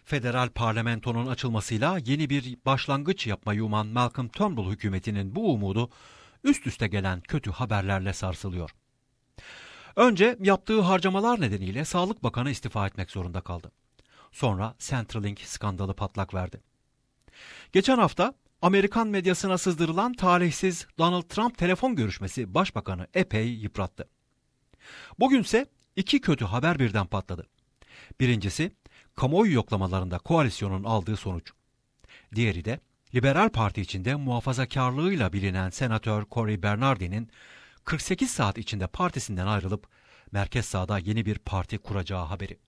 Federal parlamentonun açılmasıyla yeni bir başlangıç yapmayı uman Malcolm Turnbull hükümetinin bu umudu üst üste gelen kötü haberlerle sarsılıyor. Önce yaptığı harcamalar nedeniyle Sağlık Bakanı istifa etmek zorunda kaldı. Sonra Centrelink skandalı patlak verdi. Geçen hafta Amerikan medyasına sızdırılan talihsiz Donald Trump telefon görüşmesi başbakanı epey yıprattı. Bugünse iki kötü haber birden patladı. Birincisi, kamuoyu yoklamalarında koalisyonun aldığı sonuç. Diğeri de Liberal Parti içinde muhafazakarlığıyla bilinen Senatör Cory Bernardi'nin 48 saat içinde partisinden ayrılıp merkez sağda yeni bir parti kuracağı haberi.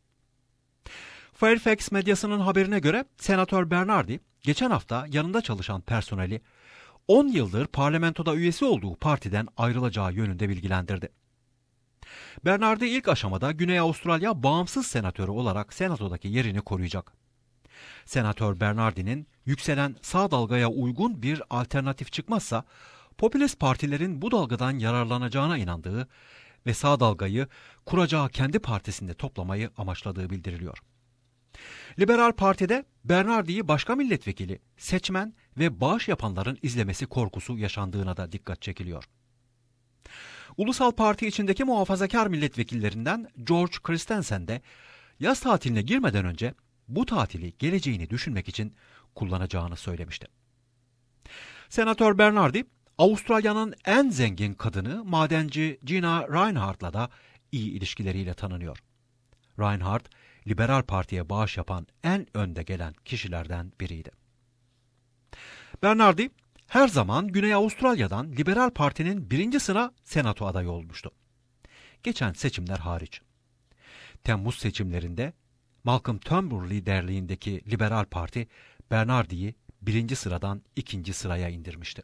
Fairfax medyasının haberine göre Senatör Bernardi geçen hafta yanında çalışan personeli 10 yıldır parlamentoda üyesi olduğu partiden ayrılacağı yönünde bilgilendirdi. Bernardi ilk aşamada Güney Avustralya bağımsız senatörü olarak senatodaki yerini koruyacak. Senatör Bernardi'nin yükselen sağ dalgaya uygun bir alternatif çıkmazsa popülist partilerin bu dalgadan yararlanacağına inandığı ve sağ dalgayı kuracağı kendi partisinde toplamayı amaçladığı bildiriliyor. Liberal Parti'de Bernardi'yi başka milletvekili, seçmen ve bağış yapanların izlemesi korkusu yaşandığına da dikkat çekiliyor. Ulusal Parti içindeki muhafazakar milletvekillerinden George Christensen de yaz tatiline girmeden önce bu tatili geleceğini düşünmek için kullanacağını söylemişti. Senatör Bernardi, Avustralya'nın en zengin kadını madenci Gina Rinehardt'la da iyi ilişkileriyle tanınıyor. Rinehard, Liberal Parti'ye bağış yapan en önde gelen kişilerden biriydi. Bernardi, her zaman Güney Avustralya'dan Liberal Parti'nin birinci sıra senato adayı olmuştu. Geçen seçimler hariç. Temmuz seçimlerinde Malcolm Turnbull liderliğindeki Liberal Parti Bernardi'yi birinci sıradan ikinci sıraya indirmişti.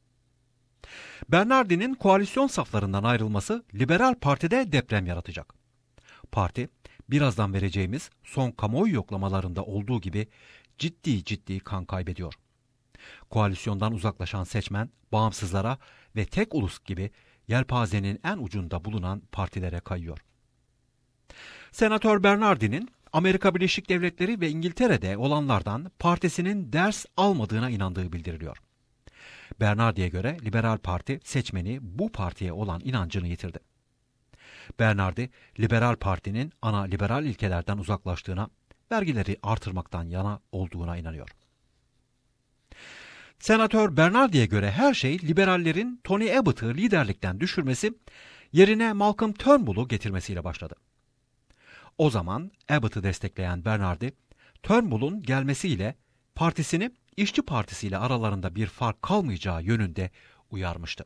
Bernardi'nin koalisyon saflarından ayrılması Liberal Parti'de deprem yaratacak. Parti, birazdan vereceğimiz son kamuoyu yoklamalarında olduğu gibi ciddi kan kaybediyor. Koalisyondan uzaklaşan seçmen, bağımsızlara ve tek ulus gibi yelpazenin en ucunda bulunan partilere kayıyor. Senatör Bernardi'nin Amerika Birleşik Devletleri ve İngiltere'de olanlardan partisinin ders almadığına inandığı bildiriliyor. Bernardi'ye göre Liberal Parti seçmeni bu partiye olan inancını yitirdi. Bernardi, Liberal Parti'nin ana liberal ilkelerden uzaklaştığına, vergileri artırmaktan yana olduğuna inanıyor. Senatör Bernardi'ye göre her şey liberallerin Tony Abbott'ı liderlikten düşürmesi, yerine Malcolm Turnbull'u getirmesiyle başladı. O zaman Abbott'ı destekleyen Bernardi, Turnbull'un gelmesiyle partisini İşçi Partisi ile aralarında bir fark kalmayacağı yönünde uyarmıştı.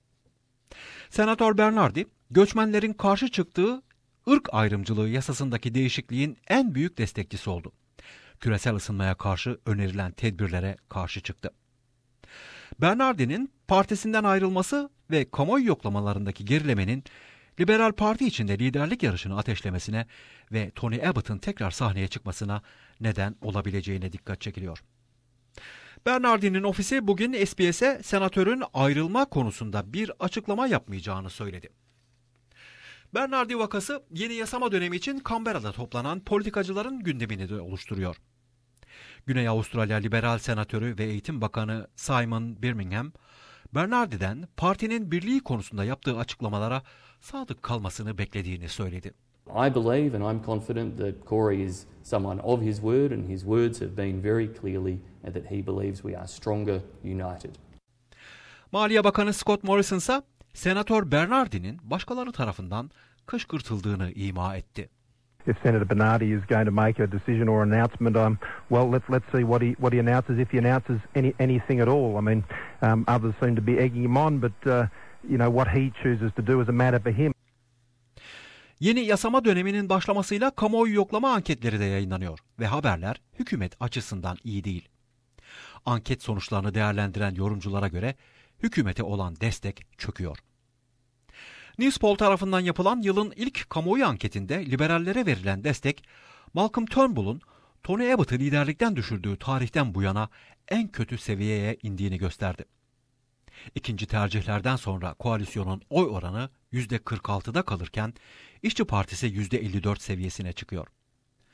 Senatör Bernardi, göçmenlerin karşı çıktığı ırk ayrımcılığı yasasındaki değişikliğin en büyük destekçisi oldu. Küresel ısınmaya karşı önerilen tedbirlere karşı çıktı. Bernardi'nin partisinden ayrılması ve kamuoyu yoklamalarındaki gerilemenin Liberal Parti içinde liderlik yarışını ateşlemesine ve Tony Abbott'ın tekrar sahneye çıkmasına neden olabileceğine dikkat çekiliyor. Bernardi'nin ofisi bugün SBS'e senatörün ayrılma konusunda bir açıklama yapmayacağını söyledi. Bernardi vakası yeni yasama dönemi için Canberra'da toplanan politikacıların gündemini de oluşturuyor. Güney Avustralya Liberal Senatörü ve Eğitim Bakanı Simon Birmingham, Bernardi'den partinin birliği konusunda yaptığı açıklamalara sadık kalmasını beklediğini söyledi. I believe and I'm confident that Cory is someone of his word and his words have been very clearly that he believes we are stronger united. Maliye Bakanı Scott Morrison ise Senatör Bernardi'nin başkaları tarafından kışkırtıldığını ima etti. If Senator Bernardi is going to make a decision or announcement, well, let's see what he announces, if he announces anything at all. I mean, others seem to be egging him on, but what he chooses to do is a matter for him. Yeni yasama döneminin başlamasıyla kamuoyu yoklama anketleri de yayınlanıyor ve haberler hükümet açısından iyi değil. Anket sonuçlarını değerlendiren yorumculara göre hükümete olan destek çöküyor. Newspoll tarafından yapılan yılın ilk kamuoyu anketinde liberallere verilen destek, Malcolm Turnbull'un Tony Abbott'ı liderlikten düşürdüğü tarihten bu yana en kötü seviyeye indiğini gösterdi. İkinci tercihlerden sonra koalisyonun oy oranı %46'da kalırken İşçi Partisi %54 seviyesine çıkıyor.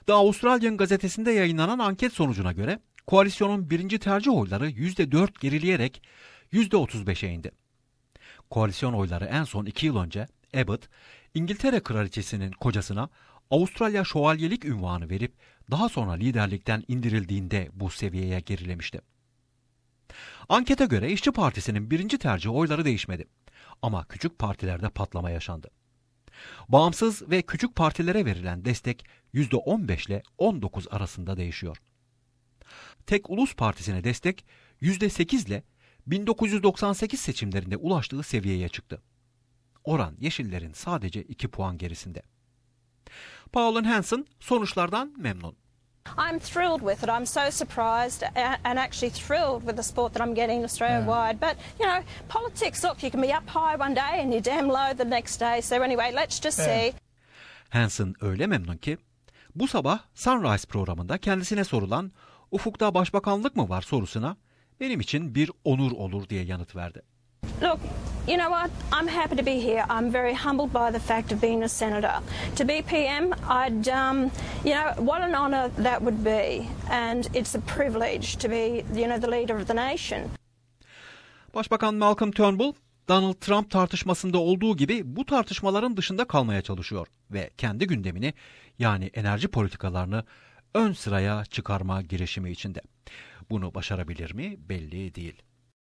The Australian gazetesinde yayınlanan anket sonucuna göre koalisyonun birinci tercih oyları %4 gerileyerek %35'e indi. Koalisyon oyları en son 2 yıl önce Abbott, İngiltere kraliçesinin kocasına Avustralya şövalyelik unvanı verip daha sonra liderlikten indirildiğinde bu seviyeye gerilemişti. Ankete göre İşçi Partisi'nin birinci tercih oyları değişmedi. Ama küçük partilerde patlama yaşandı. Bağımsız ve küçük partilere verilen destek %15 ile 19 arasında değişiyor. Tek Ulus Partisi'ne destek %8 ile 1998 seçimlerinde ulaştığı seviyeye çıktı. Oran Yeşillerin sadece 2 puan gerisinde. Pauline Hanson sonuçlardan memnun. I'm thrilled with it. I'm so surprised and actually thrilled with the support that I'm getting Australia-wide. But, politics, look, you can be up high one day and you're damn low the next day. So anyway, let's just see. Hanson öyle memnun ki bu sabah Sunrise programında kendisine sorulan "Ufukta başbakanlık mı var?" sorusuna "Benim için bir onur olur." diye yanıt verdi. Look, you know what? I'm happy to be here. I'm very humbled by the fact of being a senator. To be PM, what an honour that would be. And it's a privilege to be, the leader of the nation. Başbakan Malcolm Turnbull, Donald Trump tartışmasında olduğu gibi bu tartışmaların dışında kalmaya çalışıyor ve kendi gündemini, yani enerji politikalarını ön sıraya çıkarma girişimi içinde. Bunu başarabilir mi belli değil.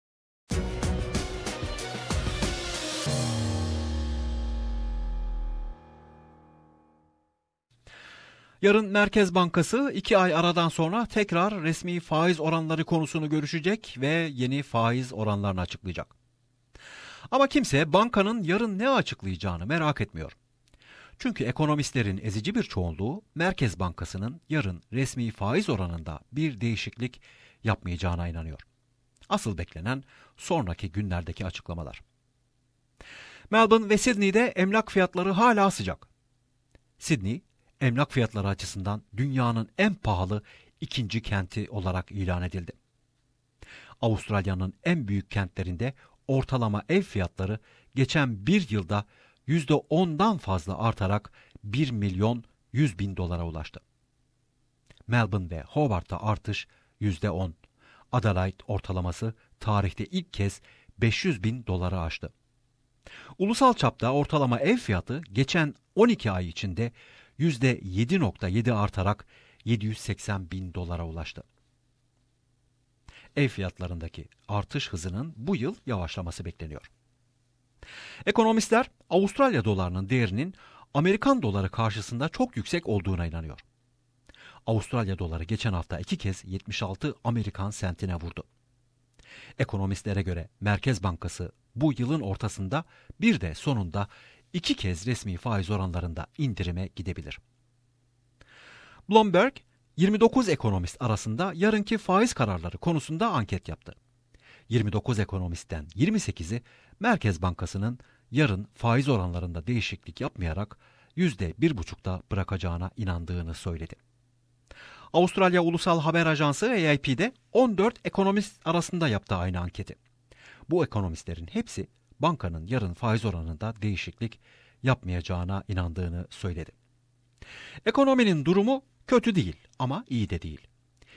Yarın Merkez Bankası 2 ay aradan sonra tekrar resmi faiz oranları konusunu görüşecek ve yeni faiz oranlarını açıklayacak. Ama kimse bankanın yarın ne açıklayacağını merak etmiyor. Çünkü ekonomistlerin ezici bir çoğunluğu Merkez Bankası'nın yarın resmi faiz oranında bir değişiklik yapmayacağına inanıyor. Asıl beklenen sonraki günlerdeki açıklamalar. Melbourne ve Sydney'de emlak fiyatları hala sıcak. Sydney, emlak fiyatları açısından dünyanın en pahalı ikinci kenti olarak ilan edildi. Avustralya'nın en büyük kentlerinde ortalama ev fiyatları geçen bir yılda %10'dan fazla artarak 1 milyon 100 bin dolara ulaştı. Melbourne ve Hobart'ta artış %10. Adelaide ortalaması tarihte ilk kez 500 bin doları aştı. Ulusal çapta ortalama ev fiyatı geçen 12 ay içinde %7.7 artarak 780 bin dolara ulaştı. Ev fiyatlarındaki artış hızının bu yıl yavaşlaması bekleniyor. Ekonomistler Avustralya dolarının değerinin Amerikan doları karşısında çok yüksek olduğuna inanıyor. Avustralya doları geçen hafta 2 kez 76 Amerikan sentine vurdu. Ekonomistlere göre Merkez Bankası bu yılın ortasında bir de sonunda 2 kez resmi faiz oranlarında indirime gidebilir. Bloomberg, 29 ekonomist arasında yarınki faiz kararları konusunda anket yaptı. 29 ekonomistten 28'i Merkez Bankası'nın yarın faiz oranlarında değişiklik yapmayarak %1,5'da bırakacağına inandığını söyledi. Avustralya Ulusal Haber Ajansı AAP'de 14 ekonomist arasında yaptığı aynı anketi. Bu ekonomistlerin hepsi bankanın yarın faiz oranında değişiklik yapmayacağına inandığını söyledi. Ekonominin durumu kötü değil ama iyi de değil.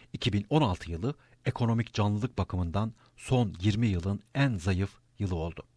2016 yılı ekonomik canlılık bakımından son 20 yılın en zayıf yılı oldu.